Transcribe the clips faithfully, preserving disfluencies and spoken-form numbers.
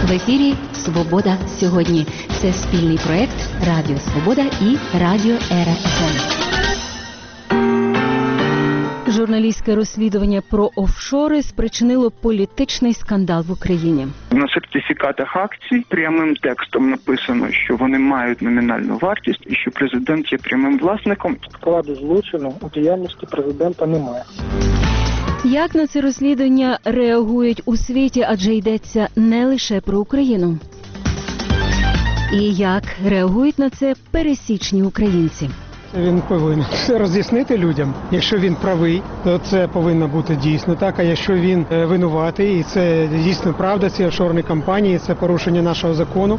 В ефірі «Свобода сьогодні». Це спільний проєкт Радіо Свобода і Радіо Ера еф ем. Журналістське розслідування про офшори спричинило політичний скандал в Україні. На сертифікатах акцій прямим текстом написано, що вони мають номінальну вартість і що президент є прямим власником. Складу злочину у діяльності президента немає. Як на це розслідування реагують у світі, адже йдеться не лише про Україну? І як реагують на це пересічні українці? Він повинен все роз'яснити людям. Якщо він правий, то це повинно бути дійсно так. А якщо він винуватий, і це дійсно правда, ці офшорні компанії, це порушення нашого закону.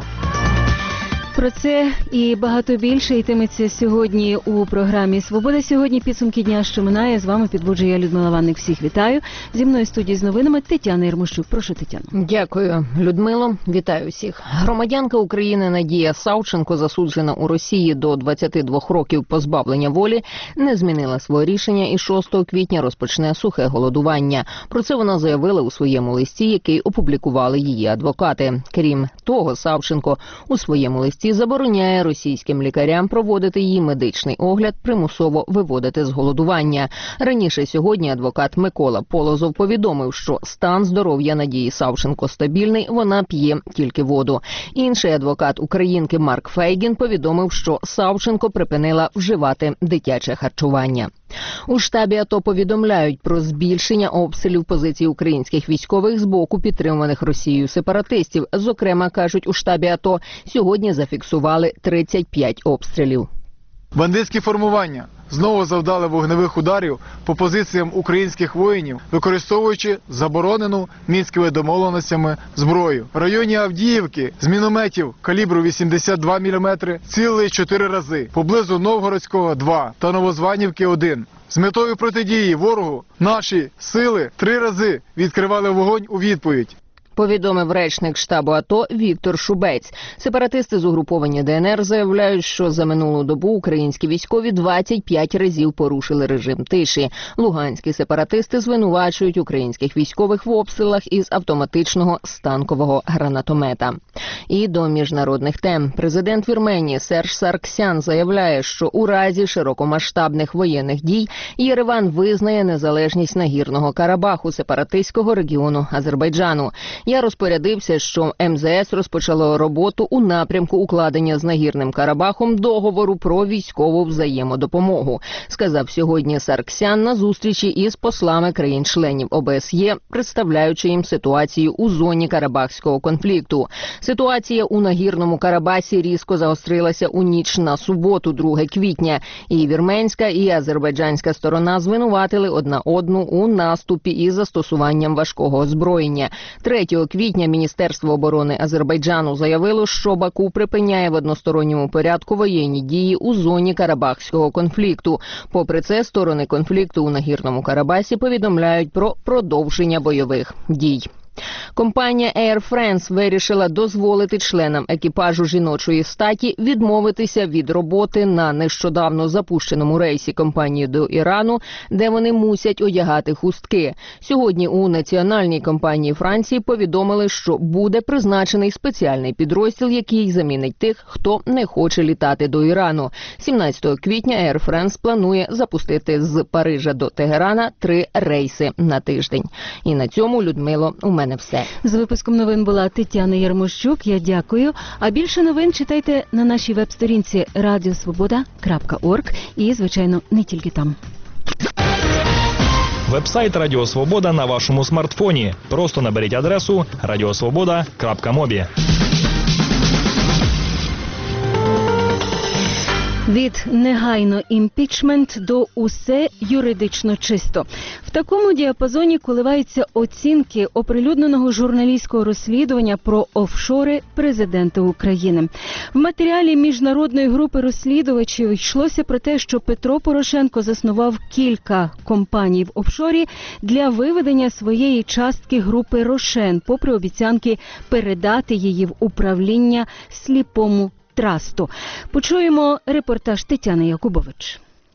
Про це і багато більше йтиметься сьогодні у програмі «Свобода сьогодні». Підсумки дня, що минає. З вами підводжу я, Людмила Ванник. Всіх вітаю. Зі мною в студії з новинами Тетяна Єрмощук. Прошу, Тетяно. Дякую, Людмило. Вітаю всіх. Громадянка України Надія Савченко, засуджена у Росії до двадцяти двох років позбавлення волі, не змінила своє рішення і шостого квітня розпочне сухе голодування. Про це вона заявила у своєму листі, який опублікували її адвокати. Крім того, Савченко у своєму листі забороняє російським лікарям проводити її медичний огляд, примусово виводити з голодування. Раніше сьогодні адвокат Микола Полозов повідомив, що стан здоров'я Надії Савченко стабільний, вона п'є тільки воду. Інший адвокат українки Марк Фейгін повідомив, що Савченко припинила вживати дитяче харчування. У штабі АТО повідомляють про збільшення обстрілів позицій українських військових з боку підтримуваних Росією сепаратистів. Зокрема, кажуть у штабі АТО, сьогодні зафіксували тридцять п'ять обстрілів. Бандитські формування знову завдали вогневих ударів по позиціям українських воїнів, використовуючи заборонену мінськими домовленостями зброю. В районі Авдіївки з мінометів калібру вісімдесят два міліметри цілили чотири рази, поблизу Новгородського – два та Новозванівки – один. З метою протидії ворогу наші сили три рази відкривали вогонь у відповідь. Повідомив речник штабу АТО Віктор Шубець. Сепаратисти з угруповання ДНР заявляють, що за минулу добу українські військові двадцять п'ять разів порушили режим тиші. Луганські сепаратисти звинувачують українських військових в обстрілах із автоматичного станкового гранатомета. І до міжнародних тем. Президент Вірменії Серж Сарксян заявляє, що у разі широкомасштабних воєнних дій Єреван визнає незалежність Нагірного Карабаху, сепаратистського регіону Азербайджану. Я розпорядився, що ем зе ес розпочало роботу у напрямку укладення з Нагірним Карабахом договору про військову взаємодопомогу, сказав сьогодні Сарксян на зустрічі із послами країн-членів о бе ес є, представляючи їм ситуацію у зоні Карабахського конфлікту. Ситуація у Нагірному Карабасі різко загострилася у ніч на суботу, другого квітня. І вірменська, і азербайджанська сторона звинуватили одна одну у наступі із застосуванням важкого озброєння. третього квітня Міністерство оборони Азербайджану заявило, що Баку припиняє в односторонньому порядку воєнні дії у зоні Карабахського конфлікту. Попри це, сторони конфлікту у Нагірному Карабасі повідомляють про продовження бойових дій. Компанія Air France вирішила дозволити членам екіпажу жіночої статі відмовитися від роботи на нещодавно запущеному рейсі компанії до Ірану, де вони мусять одягати хустки. Сьогодні у національній компанії Франції повідомили, що буде призначений спеціальний підрозділ, який замінить тих, хто не хоче літати до Ірану. сімнадцятого квітня Air France планує запустити з Парижа до Тегерана три рейси на тиждень. І на цьому, Людмило, у мене все. З випуском новин була Тетяна Єрмощук. Я дякую. А більше новин читайте на нашій веб-сторінці радіо свобода крапка орг і, звичайно, не тільки там. Веб-сайт Радіо Свобода на вашому смартфоні. Просто наберіть адресу радіосвобода крапка мобі. Від негайно імпічмент до усе юридично чисто. В такому діапазоні коливаються оцінки оприлюдненого журналістського розслідування про офшори президента України. В матеріалі міжнародної групи розслідувачів йшлося про те, що Петро Порошенко заснував кілька компаній в офшорі для виведення своєї частки групи «Рошен», попри обіцянки передати її в управління сліпому трасту. Почуємо репортаж Тетяни Якубович.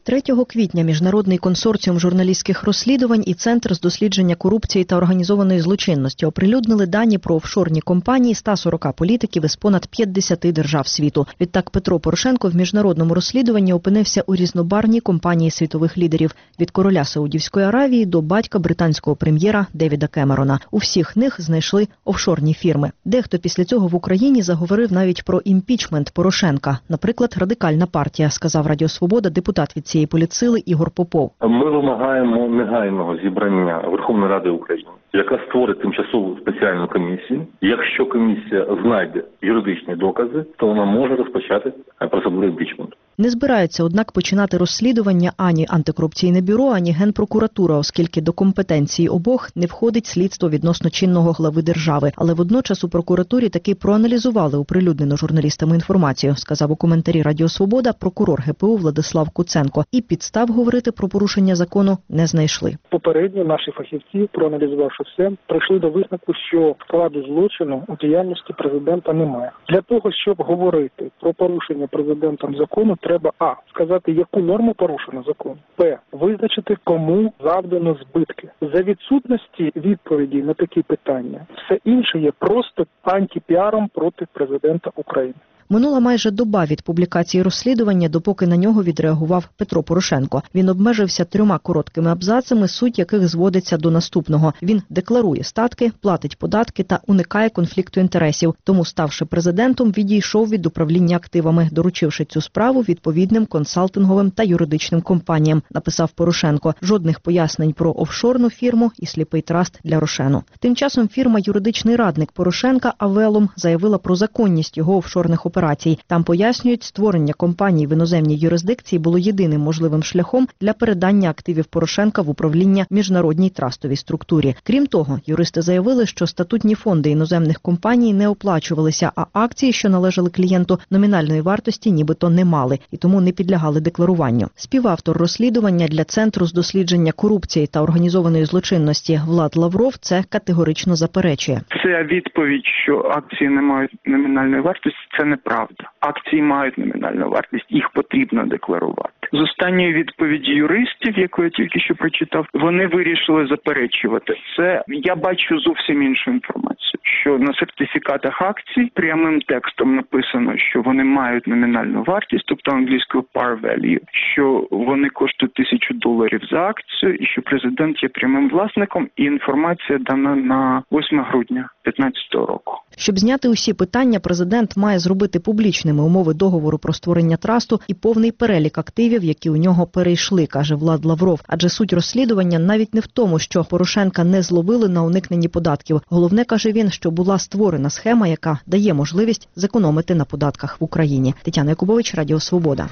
третього квітня Міжнародний консорціум журналістських розслідувань і Центр з дослідження корупції та організованої злочинності оприлюднили дані про офшорні компанії ста сорока політиків із понад п'ятдесяти держав світу. Відтак Петро Порошенко в міжнародному розслідуванні опинився у різнобарвній компанії світових лідерів – від короля Саудівської Аравії до батька британського прем'єра Девіда Кемерона. У всіх них знайшли офшорні фірми. Дехто після цього в Україні заговорив навіть про імпічмент Порошенка. Наприклад, Радикальна партія, сказав Радіо Свобода депутат від цієї політсили Ігор Попов. Ми вимагаємо негайного зібрання Верховної Ради України, яка створить тимчасову спеціальну комісію. Якщо комісія знайде юридичні докази, то вона може розпочати процедуру імпічменту. Не збираються, однак, починати розслідування ані антикорупційне бюро, ані Генпрокуратура, оскільки до компетенції обох не входить слідство відносно чинного глави держави. Але водночас у прокуратурі таки проаналізували оприлюднену журналістами інформацію, сказав у коментарі Радіо Свобода прокурор ге пе у Владислав Куценко. І підстав говорити про порушення закону не знайшли. Попередньо наші фахівці, проаналізувавши все, прийшли до висновку, що складу злочину у діяльності президента немає. Для того, щоб говорити про порушення президентом закону, треба а. сказати, яку норму порушено закон, б. визначити, кому завдано збитки. За відсутності відповіді на такі питання, все інше є просто антипіаром проти президента України. Минула майже доба від публікації розслідування, допоки на нього відреагував Петро Порошенко. Він обмежився трьома короткими абзацами, суть яких зводиться до наступного. Він декларує статки, платить податки та уникає конфлікту інтересів. Тому, ставши президентом, відійшов від управління активами, доручивши цю справу відповідним консалтинговим та юридичним компаніям, написав Порошенко. Жодних пояснень про офшорну фірму і сліпий траст для Рошену. Тим часом фірма «Юридичний радник Порошенка» Авелум заявила про законність його офшорних операцій. Там пояснюють, створення компаній в іноземній юрисдикції було єдиним можливим шляхом для передання активів Порошенка в управління міжнародній трастовій структурі. Крім того, юристи заявили, що статутні фонди іноземних компаній не оплачувалися, а акції, що належали клієнту, номінальної вартості нібито не мали і тому не підлягали декларуванню. Співавтор розслідування для Центру з дослідження корупції та організованої злочинності Влад Лавров це категорично заперечує. Це відповідь, що акції не мають номінальної вартості, це неправда. Акції мають номінальну вартість, їх потрібно декларувати. З останньої відповіді юристів, яку я тільки що прочитав, вони вирішили заперечувати це. Я бачу зовсім іншу інформацію, що на сертифікатах акцій прямим текстом написано, що вони мають номінальну вартість, тобто англійською par value, що вони коштують тисячу доларів за акцію і що президент є прямим власником, і інформація дана на восьме грудня п'ятнадцятого року. Щоб зняти усі питання, президент має зробити публічними умови договору про створення трасту і повний перелік активів, які у нього перейшли, каже Влад Лавров. Адже суть розслідування навіть не в тому, що Порошенка не зловили на уникненні податків. Головне, каже він, що була створена схема, яка дає можливість зекономити на податках в Україні. Тетяна Якубович, Радіо Свобода.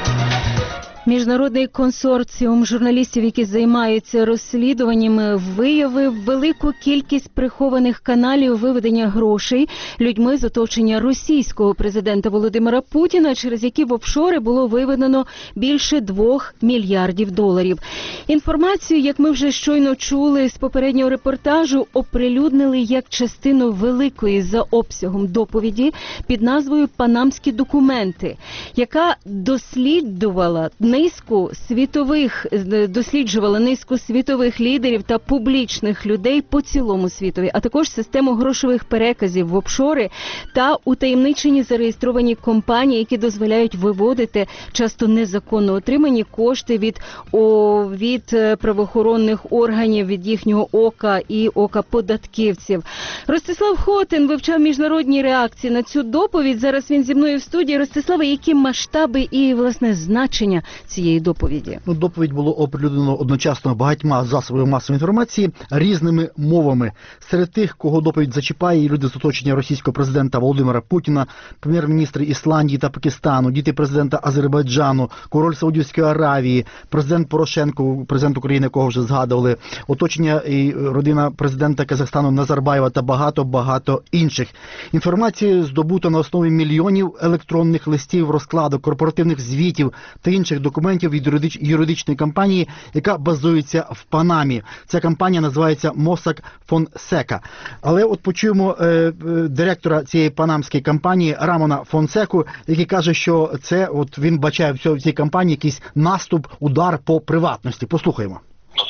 Міжнародний консорціум журналістів, які займаються розслідуваннями, виявив велику кількість прихованих каналів виведення грошей людьми з оточення російського президента Володимира Путіна, через які в офшори було виведено більше двох мільярдів доларів. Інформацію, як ми вже щойно чули з попереднього репортажу, оприлюднили як частину великої за обсягом доповіді під назвою «Панамські документи», яка досліджувала низку світових, досліджувала низку світових лідерів та публічних людей по цілому світові, а також систему грошових переказів в офшори та утаємничені зареєстровані компанії, які дозволяють виводити часто незаконно отримані кошти від, о, від правоохоронних органів, від їхнього ока і ока податківців. Ростислав Хотин вивчав міжнародні реакції на цю доповідь. Зараз він зі мною в студії. Ростиславе, які масштаби і, власне, значення цієї доповіді? Ну, доповідь було оприлюднено одночасно багатьма засобами масової інформації різними мовами. Серед тих, кого доповідь зачіпає, і люди з оточення російського президента Володимира Путіна, прем'єр-міністри Ісландії та Пакистану, діти президента Азербайджану, король Саудівської Аравії, президент Порошенко, президент України, якого вже згадували, оточення і родина президента Казахстану Назарбаєва та багато-багато інших. Інформація здобута на основі мільйонів електронних листів, розкладок, корпоративних звітів та інших документів документів від юридич... юридичної компанії, яка базується в Панамі. Ця компанія називається Mossack Fonseca. Але от почуємо е, е, директора цієї панамської компанії Рамона Фонсеку, який каже, що це от він бачає в цій, в цій компанії якийсь наступ, удар по приватності. Послухаємо.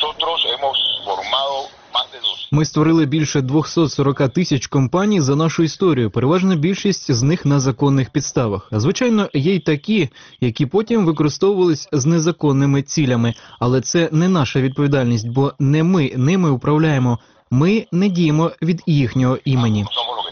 Ми створили більше двісті сорок тисяч компаній за нашу історію. Переважна більшість з них на законних підставах. А звичайно, є й такі, які потім використовувались з незаконними цілями. Але це не наша відповідальність, бо не ми ними управляємо. Ми не діємо від їхнього імені.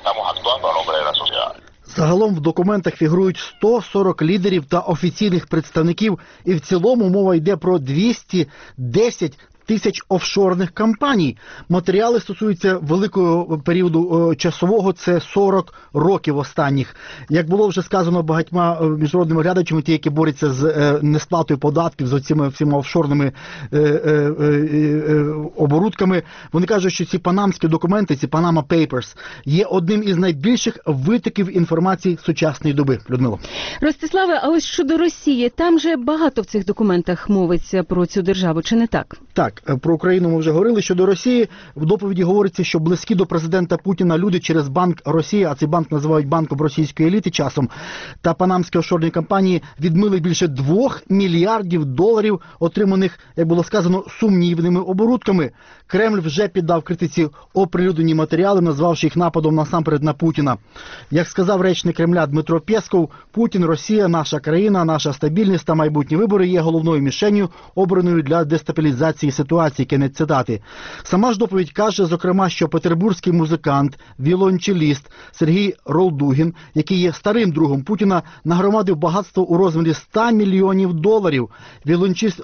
Загалом в документах фігурують сто сорок лідерів та офіційних представників, і в цілому мова йде про двісті десять тисяч офшорних компаній. Матеріали стосуються великого періоду часового, це сорок років останніх. Як було вже сказано багатьма міжнародними глядачами, ті, які борються з несплатою податків, з цими всіма офшорними е, е, е, оборудками, вони кажуть, що ці панамські документи, ці Panama Papers, є одним із найбільших витоків інформації сучасної доби. Людмило. Ростиславе, а ось щодо Росії, там же багато в цих документах мовиться про цю державу, чи не так? Так. Про Україну ми вже говорили. Щодо Росії, в доповіді говориться, що близькі до президента Путіна люди через Банк Росії, а цей банк називають банком російської еліти часом, та панамські офшорні компанії відмили більше двох мільярдів доларів, отриманих, як було сказано, сумнівними оборудками. Кремль вже піддав критиці оприлюднені матеріали, назвавши їх нападом насамперед на Путіна. Як сказав речник Кремля Дмитро Пєсков, Путін, Росія, наша країна, наша стабільність та майбутні вибори є головною мішенью, обраною для дестабілізації ситуації, кінець цитати. Сама ж доповідь каже, зокрема, що петербурзький музикант, віолончеліст Сергій Ролдугін, який є старим другом Путіна, нагромадив багатство у розмірі ста мільйонів доларів. Віолончеліст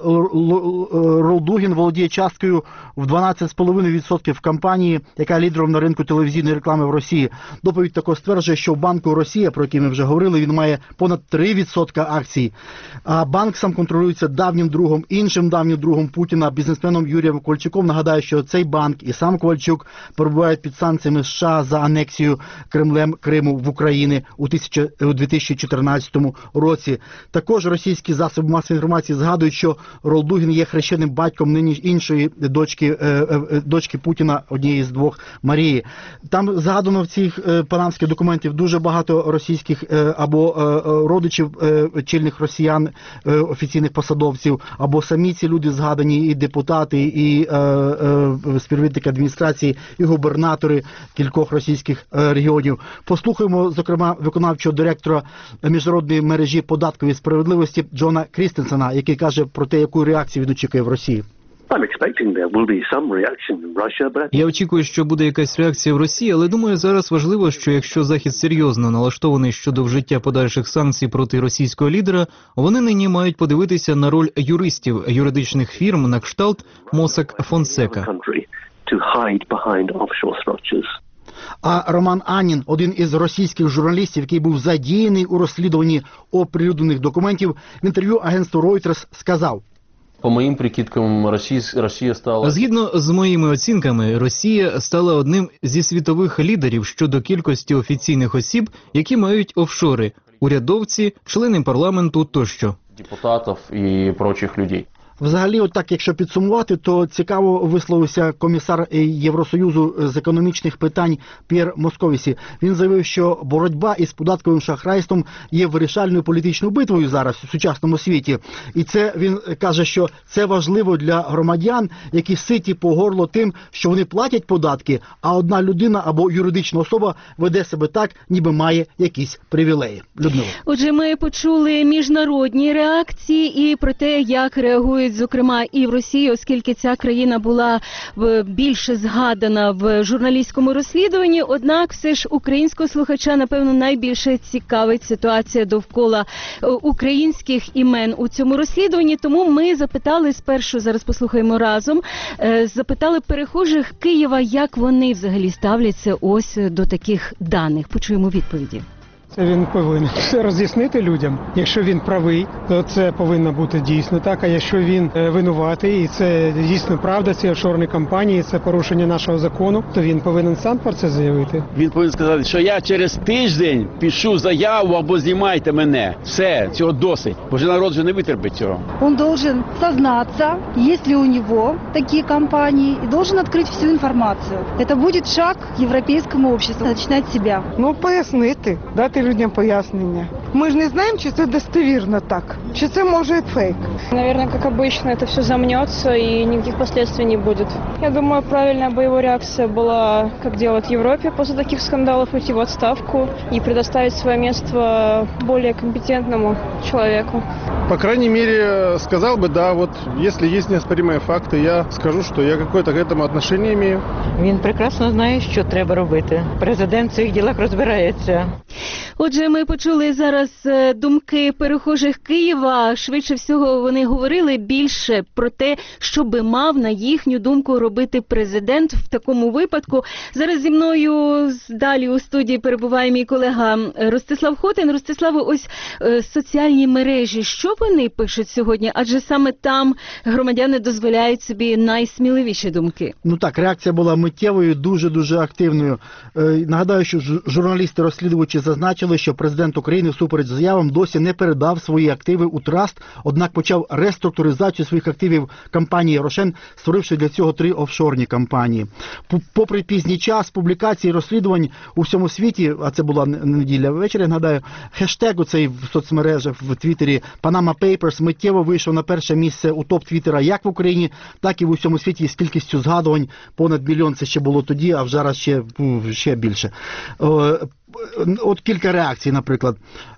Ролдугін володіє часткою в дванадцять цілих п'ять десятих відсотка в компанії, яка лідером на ринку телевізійної реклами в Росії. Доповідь також стверджує, що в банку Росія, про який ми вже говорили, він має понад три відсотки акцій. А банк сам контролюється давнім другом, іншим давнім другом Путіна, бізнесменом Юрієм Ковальчуком. Нагадаю, що цей банк і сам Ковальчук перебувають під санкціями США за анексію Кремлем Криму в Україні у дві тисячі чотирнадцятому році. Також російські засоби масової інформації згадують, що Ролдугін є хрещеним батьком нині іншої дочки, дочки Путіна, однієї з двох, Марії. Там згадано в цих панамських документів дуже багато російських або родичів чільних росіян, офіційних посадовців, або самі ці люди згадані, і депутати, і е, е, співробітники адміністрації, і губернатори кількох російських е, регіонів. Послухаємо, зокрема, виконавчого директора міжнародної мережі податкової справедливості Джона Крістенсена, який каже про те, яку реакцію він очікує в Росії. Я очікую, що буде якась реакція в Росії, але думаю, зараз важливо, що якщо Захід серйозно налаштований щодо вжиття подальших санкцій проти російського лідера, вони нині мають подивитися на роль юристів юридичних фірм на кшталт Mossack Fonseca. А Роман Аннін, один із російських журналістів, який був задіяний у розслідуванні оприлюднених документів, в інтерв'ю агентству Reuters сказав: По моїм прикидкам, Росія, Росія стала... Згідно з моїми оцінками, Росія стала одним зі світових лідерів щодо кількості офіційних осіб, які мають офшори – урядовці, члени парламенту тощо. Депутатів і прочих людей. Взагалі, от так, якщо підсумувати, то цікаво висловився комісар Євросоюзу з економічних питань П'єр Московісі. Він заявив, що боротьба із податковим шахрайством є вирішальною політичною битвою зараз у сучасному світі. І це, він каже, що це важливо для громадян, які ситі по горло тим, що вони платять податки, а одна людина або юридична особа веде себе так, ніби має якісь привілеї. Людмила. Отже, ми почули міжнародні реакції і про те, як реагують, зокрема, і в Росії, оскільки ця країна була більше згадана в журналістському розслідуванні. Однак все ж українського слухача, напевно, найбільше цікавить ситуація довкола українських імен у цьому розслідуванні. Тому ми запитали спершу, зараз послухаємо разом, запитали перехожих Києва, як вони взагалі ставляться ось до таких даних. Почуємо відповіді. Це він повинен все роз'яснити людям. Якщо він правий, то це повинно бути дійсно так. А якщо він е, винуватий, і це дійсно правда, ці офшорні компанії, це порушення нашого закону, то він повинен сам про це заявити. Він повинен сказати, що я через тиждень пишу заяву або знімайте мене. Все, цього досить. Бо вже народ вже не витерпить цього. Он должен сознаться, есть ли у него такие компании, и должен открыть всю информацию. Это будет шаг к европейскому обществу, начинать с себя. Ну, пояснити, дати людям пояснення. Ми ж не знаємо, чи це достовірно так, чи це може фейк. Наверное, как обычно, это все замнется и никаких последствий не будет. Я думаю, правильная боевая реакция была, как делают в Европе после таких скандалов, уйти в отставку и предоставить свое место более компетентному человеку. По крайней мере, сказал бы, да, вот если есть неоспоримые факты, я скажу, что я какое-то к этому отношение имею. Він прекрасно знає, що треба робити. Президент в цих ділах розбирається. Отже, ми почули зараз думки перехожих Києва. Швидше всього вони говорили більше про те, що би мав, на їхню думку, робити президент в такому випадку. Зараз зі мною далі у студії перебуває мій колега Ростислав Хотин. Ростиславе, ось е, соціальні мережі, що вони пишуть сьогодні? Адже саме там громадяни дозволяють собі найсміливіші думки. Ну так, реакція була миттєвою, дуже-дуже активною. Е, нагадаю, що журналісти-розслідувачі зазначили, що президент України всупереч заявам досі не передав свої активи у траст, однак почав реструктуризацію своїх активів компанії «Рошен», створивши для цього три офшорні компанії. Попри пізній час публікацій розслідувань у всьому світі, а це була неділя ввечері, нагадаю, хештег у цей в соцмережах, в Твіттері «Panama Papers» миттєво вийшов на перше місце у топ Твіттера як в Україні, так і в усьому світі з кількістю згадувань. Понад мільйон це ще було тоді, а зараз ще, ще більше. От кілька реакцій, наприклад.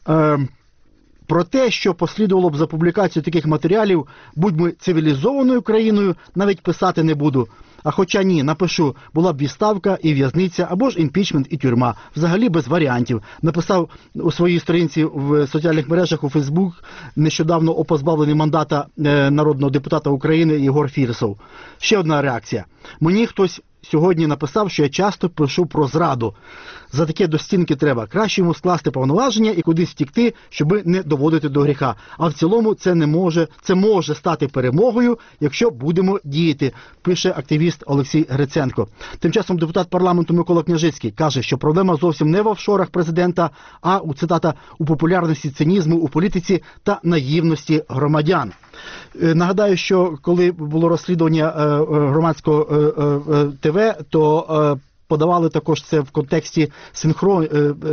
Про те, що послідувало б за публікацію таких матеріалів, будь ми цивілізованою країною, навіть писати не буду. А хоча ні, напишу, була б відставка і в'язниця, або ж імпічмент і тюрма. Взагалі без варіантів. Написав у своїй сторінці в соціальних мережах у Фейсбук нещодавно опозбавлений мандата народного депутата України Єгор Фірсов. Ще одна реакція. Мені хтось сьогодні написав, що я часто пишу про зраду. За таке до стінки треба. Краще йому скласти повноваження і кудись втікти, щоби не доводити до гріха. А в цілому це не може, це може стати перемогою, якщо будемо діяти, пише активіст Олексій Гриценко. Тим часом депутат парламенту Микола Княжицький каже, що проблема зовсім не в офшорах президента, а у, цитата, у популярності цинізму у політиці та наївності громадян. Нагадаю, що коли було розслідування громадського ТВ, то подавали також це в контексті синхрон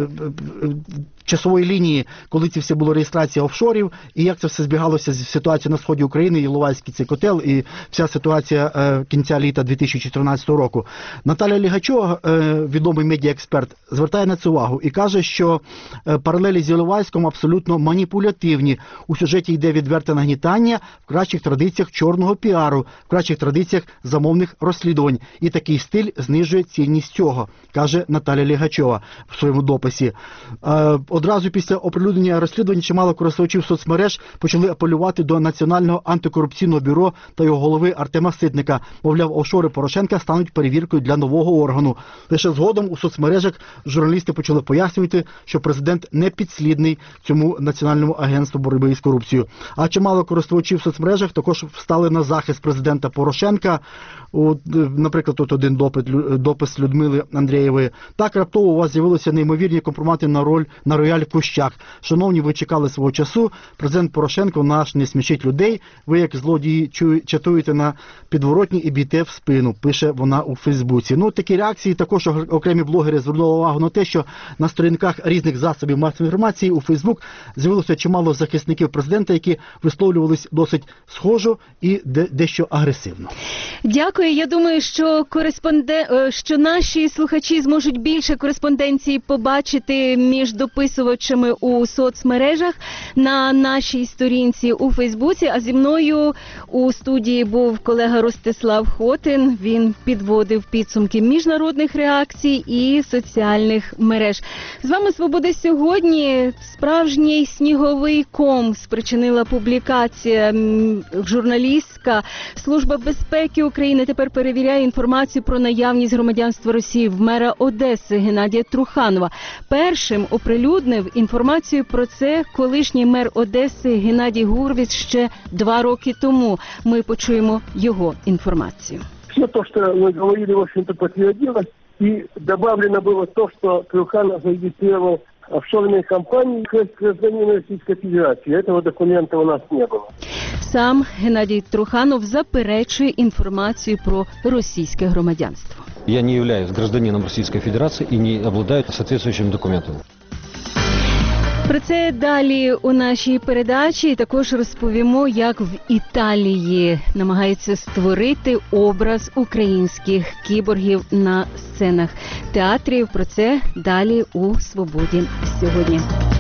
часової лінії, коли це все було реєстрація офшорів, і як це все збігалося з ситуацією на сході України, Іловайський цей котел, і вся ситуація е, кінця літа дві тисячі чотирнадцятого року. Наталя Лігачова, е, відомий медіаексперт, звертає на це увагу і каже, що е, паралелі з Іловайськом абсолютно маніпулятивні. У сюжеті йде відверте нагнітання в кращих традиціях чорного піару, в кращих традиціях замовних розслідувань. І такий стиль знижує цінність цього, каже Наталя Лігачова в своєму дописі. Е, Одразу після оприлюднення розслідувань чимало користувачів соцмереж почали апелювати до Національного антикорупційного бюро та його голови Артема Ситника. Мовляв, офшори Порошенка стануть перевіркою для нового органу. Лише згодом у соцмережах журналісти почали пояснювати, що президент не підслідний цьому Національному агентству боротьби з корупцією. А чимало користувачів в соцмережах також встали на захист президента Порошенка. От, наприклад, тут один допит, допис Людмили Андрієвої. Так раптово у вас з'явилися неймовірні компромати на роль на рояль в кущах. Шановні, ви чекали свого часу. Президент Порошенко наш не смішить людей. Ви, як злодії, чатуєте на підворотні і б'єте в спину, пише вона у Фейсбуці. Ну, такі реакції також окремі блогери звернули увагу на те, що на сторінках різних засобів масової інформації у Фейсбук з'явилося чимало захисників президента, які висловлювались досить схожо і де- дещо агресивно. Дякую. Я думаю, що кореспонден... що наші слухачі зможуть більше кореспонденції побачити між дописувачами у соцмережах на нашій сторінці у Фейсбуці. А зі мною у студії був колега Ростислав Хотин. Він підводив підсумки міжнародних реакцій і соціальних мереж. З вами «Свобода сьогодні». Справжній сніговий ком спричинила публікація журналістка. Служба безпеки України тепер перевіряє інформацію про наявність громадянства Росії в мера Одеси Геннадія Труханова. Першим оприлюднив оприлюднив інформацію про це колишній мер Одеси Геннадій Гурвіц ще два роки тому. Ми почуємо його информацию. Все то, что мы говорили, в общем-то, подтвердилось. И добавлено было то, что Труханов зарегистрировал офшорные компании как гражданин Российской Федерации. Этого документа у нас не было. Сам Геннадій Труханов заперечує інформацію про російське громадянство. Я не являюсь гражданином Российской Федерации и не обладаю соответствующим документом. Про це далі у нашій передачі. Також розповімо, як в Італії намагаються створити образ українських кіборгів на сценах театрів. Про це далі у «Свободі сьогодні».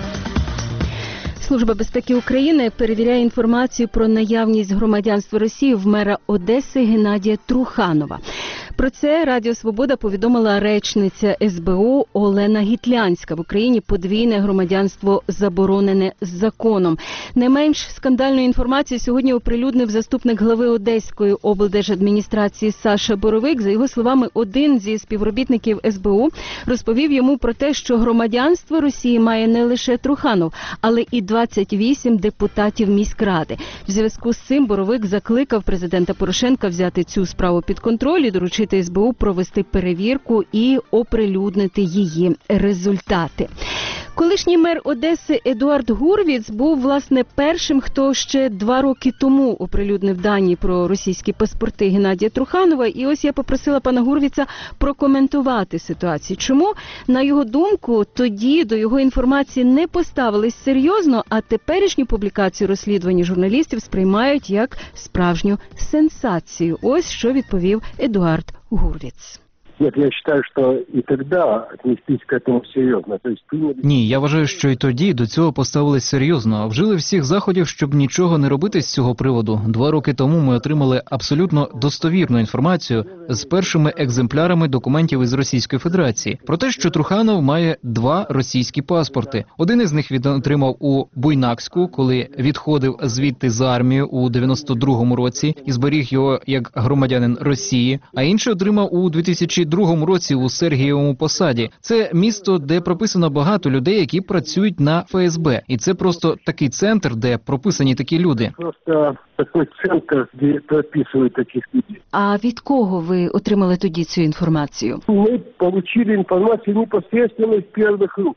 Служба безпеки України перевіряє інформацію про наявність громадянства Росії в мера Одеси Геннадія Труханова. Про це Радіо Свобода повідомила речниця ес бе у Олена Гітлянська. В Україні подвійне громадянство заборонене законом. Не менш скандальну інформацію сьогодні оприлюднив заступник глави Одеської облдержадміністрації Саша Боровик. За його словами, один зі співробітників ес бе у розповів йому про те, що громадянство Росії має не лише Труханов, але і двадцять вісім депутатів міськради. В зв'язку з цим Боровик закликав президента Порошенка взяти цю справу під контроль і доручити ес бе у провести перевірку і оприлюднити її результати. Колишній мер Одеси Едуард Гурвіц був, власне, першим, хто ще два роки тому оприлюднив дані про російські паспорти Геннадія Труханова. І ось я попросила пана Гурвіца прокоментувати ситуацію. Чому, на його думку, тоді до його інформації не поставились серйозно, а теперішню публікацію розслідування журналістів сприймають як справжню сенсацію? Ось що відповів Едуард Гурвіц. Нет, я считаю, что и тогда отнестись к этому серьезно. То есть приняли... Ні, я вважаю, що і тоді до цього поставились серйозно. Вжили всіх заходів, щоб нічого не робити з цього приводу. Два роки тому ми отримали абсолютно достовірну інформацію з першими екземплярами документів із Російської Федерації про те, що Труханов має два російські паспорти. Один із них він отримав у Буйнакську, коли відходив звідти з армії у дев'яносто другому році і зберіг його як громадянин Росії, а інший отримав у дві тисячі другому році у Сергієвому Посаді. Це місто, де прописано багато людей, які працюють на еф ес бе. І це просто такий центр, де прописані такі люди. Просто такий центр, де прописують таких людей. А від кого ви отримали тоді цю інформацію? Ми отримали інформацію непосредственно з перших рук.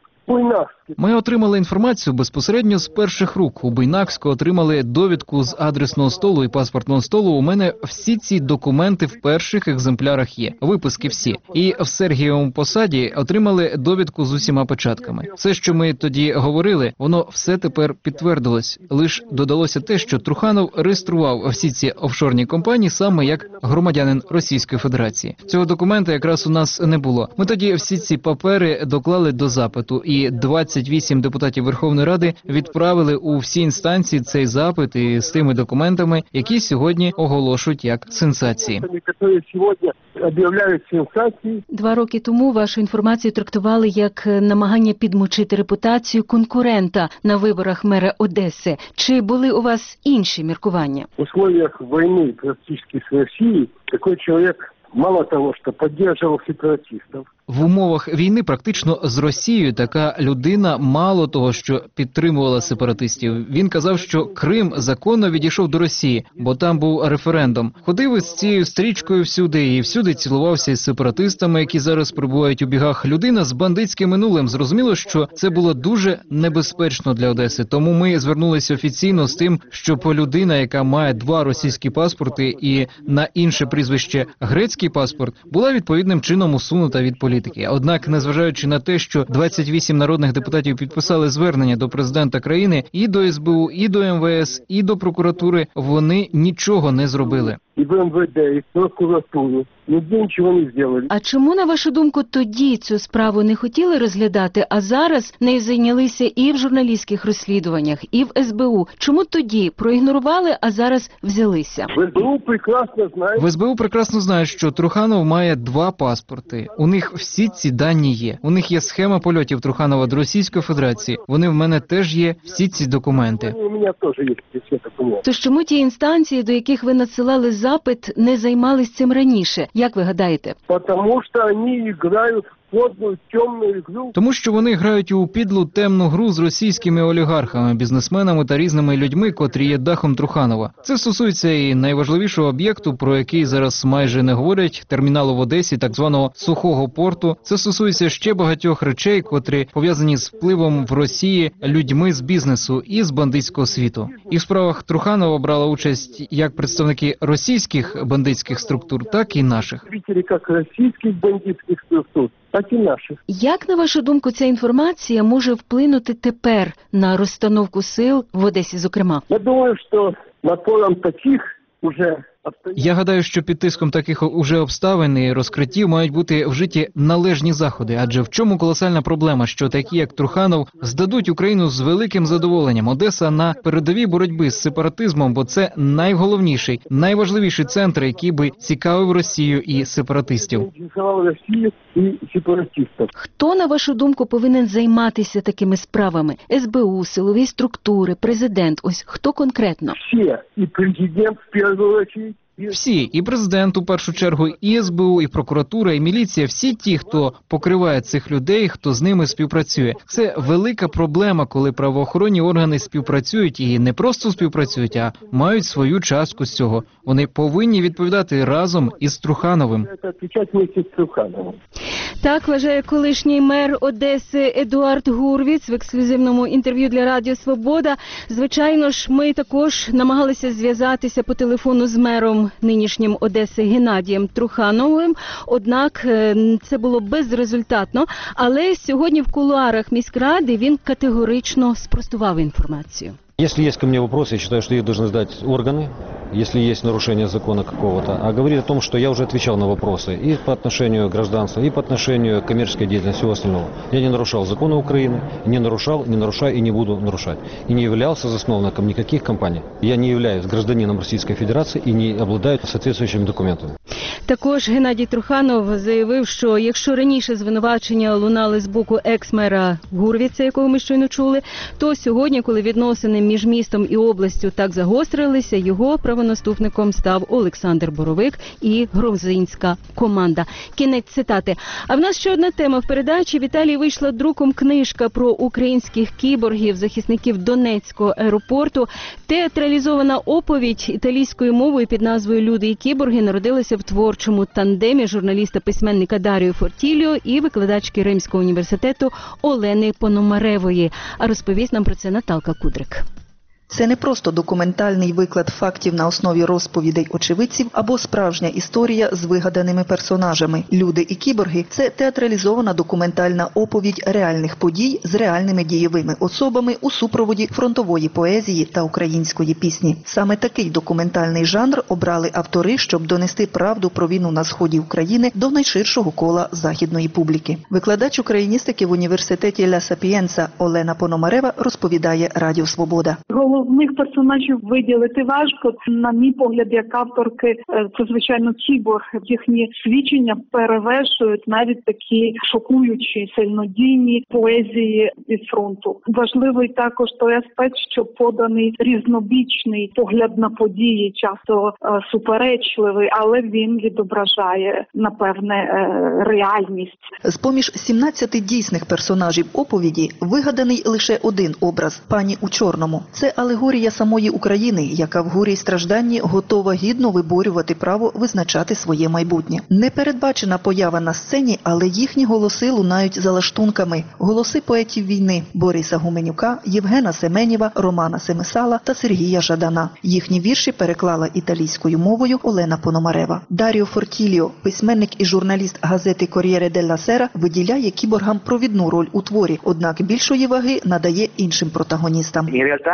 Ми отримали інформацію безпосередньо з перших рук. У Буйнакську отримали довідку з адресного столу і паспортного столу. У мене всі ці документи в перших екземплярах є. Виписки всі. І в Сергієвому Посаді отримали довідку з усіма печатками. Все, що ми тоді говорили, воно все тепер підтвердилось. Лиш додалося те, що Труханов реєстрував всі ці офшорні компанії саме як громадянин Російської Федерації. Цього документа якраз у нас не було. Ми тоді всі ці папери доклали до запиту. І двадцять вісім депутатів Верховної Ради відправили у всі інстанції цей запит і з тими документами, які сьогодні оголошують як сенсації. Два роки тому вашу інформацію трактували як намагання підмочити репутацію конкурента на виборах мера Одеси. Чи були у вас інші міркування? В условиях війни практично з Росією такий чоловік мало того, що підтримував сепаратистів. В умовах війни практично з Росією така людина мало того, що підтримувала сепаратистів. Він казав, що Крим законно відійшов до Росії, бо там був референдум. Ходив із цією стрічкою всюди і всюди цілувався із сепаратистами, які зараз перебувають у бігах. Людина з бандитським минулим. Зрозуміло, що це було дуже небезпечно для Одеси. Тому ми звернулися офіційно з тим, щоб людина, яка має два російські паспорти і на інше прізвище грецький паспорт, була відповідним чином усунута від політики. Однак, незважаючи на те, що двадцять вісім народних депутатів підписали звернення до президента країни, і до ес бе у, і до ем ве ес, і до прокуратури, вони нічого не зробили. І в ем ве де, і в прокуратуру. Ніде нічого не зробили. А чому, на вашу думку, тоді цю справу не хотіли розглядати, а зараз нею зайнялися і в журналістських розслідуваннях, і в ес бе у? Чому тоді проігнорували, а зараз взялися? В ес бе у прекрасно знає. В ес бе у прекрасно знають, що Труханов має два паспорти. У них всі ці дані є. У них є схема польотів Труханова до Російської Федерації. Вони в мене теж є, всі ці документи. У мене теж є всі документи. Тож чому ті інстанції, до яких ви надсилали запит, не займались цим раніше? Як ви гадаєте? Тому що вони грають в подлую, темную игру. Тому що вони грають у підлу темну гру з російськими олігархами, бізнесменами та різними людьми, котрі є дахом Труханова. Це стосується і найважливішого об'єкту, про який зараз майже не говорять, терміналу в Одесі, так званого сухого порту. Це стосується ще багатьох речей, котрі пов'язані з впливом в Росії людьми з бізнесу і з бандитського світу. І в справах Труханова брала участь як представники російських бандитських структур, так і наших. Як російських бандитських структур, так і наших. Як, на вашу думку, ця інформація може вплинути тепер на розстановку сил в Одесі, зокрема? Я думаю, що на фоном таких уже... Я гадаю, що під тиском таких уже обставин і розкриттів мають бути вжиті належні заходи. Адже в чому колосальна проблема, що такі, як Труханов, здадуть Україну з великим задоволенням. Одеса на передовій боротьби з сепаратизмом, бо це найголовніший, найважливіший центр, який би цікавив Росію і сепаратистів. Росію і сепаратистів. Хто, на вашу думку, повинен займатися такими справами? ес бе у, силові структури, президент? Ось хто конкретно? Всі. І президент, в першу чергу. Всі, і президент у першу чергу, і ес бе у, і прокуратура, і міліція, всі ті, хто покриває цих людей, хто з ними співпрацює. Це велика проблема, коли правоохоронні органи співпрацюють і не просто співпрацюють, а мають свою частку з цього. Вони повинні відповідати разом із Трухановим. Так вважає колишній мер Одеси Едуард Гурвіц в ексклюзивному інтерв'ю для Радіо Свобода. Звичайно ж, ми також намагалися зв'язатися по телефону з мером нинішнім Одеси Геннадієм Трухановим, однак це було безрезультатно. Але сьогодні в кулуарах міськради він категорично спростував інформацію. Если есть ко мне вопросы, я считаю, что их должны задать органы, если есть нарушение закона какого-то. А говорит о том, что я уже отвечал на вопросы и по отношению к гражданству, и по отношению к коммерческой деятельности, всего остального. Я не нарушал законы Украины, не нарушал, не нарушаю и не буду нарушать. И не являлся засновником никаких компаний. Я не являюсь гражданином Российской Федерации и не обладаю соответствующими документами. Також Геннадій Труханов заявив, що якщо раніше звинувачення лунали з боку екс-мера Гурвіца, якого ми щойно чули, то сьогодні, коли відносини між містом і областю так загострилися, його правонаступником став Олександр Боровик і грузинська команда. Кінець цитати. А в нас ще одна тема в передачі. В Італії вийшла друком книжка про українських кіборгів, захисників Донецького аеропорту. Театралізована оповідь італійською мовою під назвою «Люди і кіборги» народилася в творчому тандемі журналіста-письменника Даріо Фортіліо і викладачки Римського університету Олени Пономаревої. А розповість нам про це Наталка Кудрик. Це не просто документальний виклад фактів на основі розповідей очевидців або справжня історія з вигаданими персонажами. «Люди і кіборги» – це театралізована документальна оповідь реальних подій з реальними дієвими особами у супроводі фронтової поезії та української пісні. Саме такий документальний жанр обрали автори, щоб донести правду про війну на сході України до найширшого кола західної публіки. Викладач україністики в університеті Ля Сапієнца Олена Пономарева розповідає Радіо Свобода. Головних персонажів виділити важко. На мій погляд, як авторки, це, звичайно, кіборг. Їхні свідчення перевершують навіть такі шокуючі, сильнодійні поезії із фронту. Важливий також той аспект, що поданий різнобічний погляд на події, часто суперечливий, але він відображає, напевне, реальність. З-поміж сімнадцяти дійсних персонажів оповіді вигаданий лише один образ – пані у чорному. Це алегорія самої України, яка в горі й стражданні готова гідно виборювати право визначати своє майбутнє. Непередбачена поява на сцені, але їхні голоси лунають за лаштунками. Голоси поетів війни – Бориса Гуменюка, Євгена Семенєва, Романа Семисала та Сергія Жадана. Їхні вірші переклала італійською мовою Олена Пономарева. Даріо Фортіліо, письменник і журналіст газети «Кор'єре делла Сера», виділяє кіборгам провідну роль у творі, однак більшої ваги надає іншим протагоністам.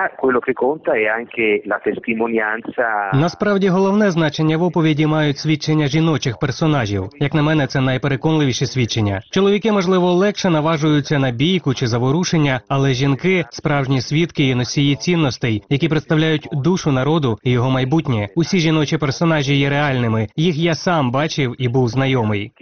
Насправді головне значення в оповіді мають свідчення жіночих персонажів. Як на мене, це найпереконливіші свідчення. Чоловіки, можливо, легше наважуються на бійку чи заворушення, але жінки – справжні свідки і носії цінностей, які представляють душу народу і його майбутнє. Усі жіночі персонажі є реальними. Їх я сам бачив і був знайомий.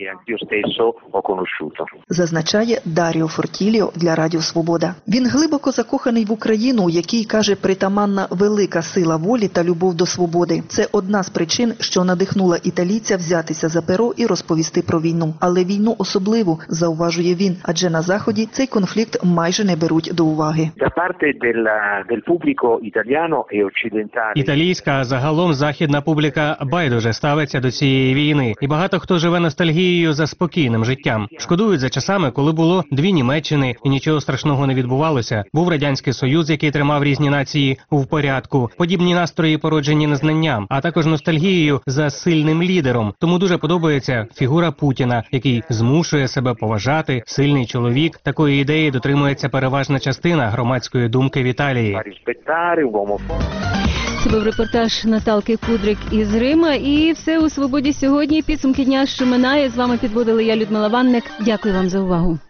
Зазначає Даріо Фортіліо для Радіо Свобода. Він глибоко закоханий в Україну, у якій, каже, притаманна велика сила волі та любов до свободи. Це одна з причин, що надихнула італійця взятися за перо і розповісти про війну. Але війну особливу, зауважує він, адже на Заході цей конфлікт майже не беруть до уваги. Італійська, а загалом західна публіка байдуже ставиться до цієї війни. І багато хто живе ностальгією за спокійним життям. Шкодують за часами, коли було дві Німеччини і нічого страшного не відбувалося. Був Радянський Союз, який тримав різні нації в порядку. Подібні настрої породжені незнанням, а також ностальгією за сильним лідером. Тому дуже подобається фігура Путіна, який змушує себе поважати, сильний чоловік. Такої ідеї дотримується переважна частина громадської думки в Італії. Це був репортаж Наталки Кудрик із Рима. І все у «Свободі» сьогодні. Підсумки дня, що минає. З вами підводила я, Людмила Ванник. Дякую вам за увагу.